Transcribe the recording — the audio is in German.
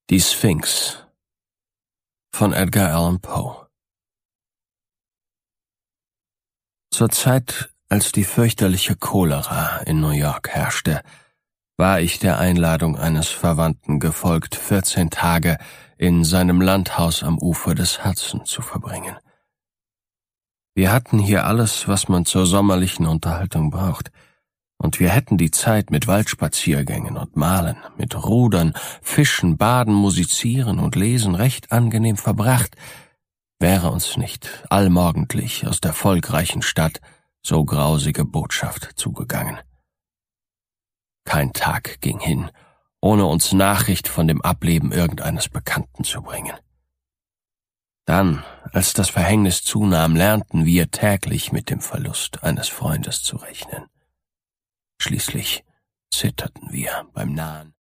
Die Sphinx von Edgar Allan Poe. Zur Zeit, als die fürchterliche Cholera in New York herrschte, war ich der Einladung eines Verwandten gefolgt, 14 Tage in seinem Landhaus am Ufer des Hudson zu verbringen. Wir hatten hier alles, was man zur sommerlichen Unterhaltung braucht, und wir hätten die Zeit mit Waldspaziergängen und Malen, mit Rudern, Fischen, Baden, Musizieren und Lesen recht angenehm verbracht, wäre uns nicht allmorgendlich aus der volkreichen Stadt so grausige Botschaft zugegangen. Kein Tag ging hin, ohne uns Nachricht von dem Ableben irgendeines Bekannten zu bringen. Dann, als das Verhängnis zunahm, lernten wir täglich mit dem Verlust eines Freundes zu rechnen. Schließlich zitterten wir beim Nahen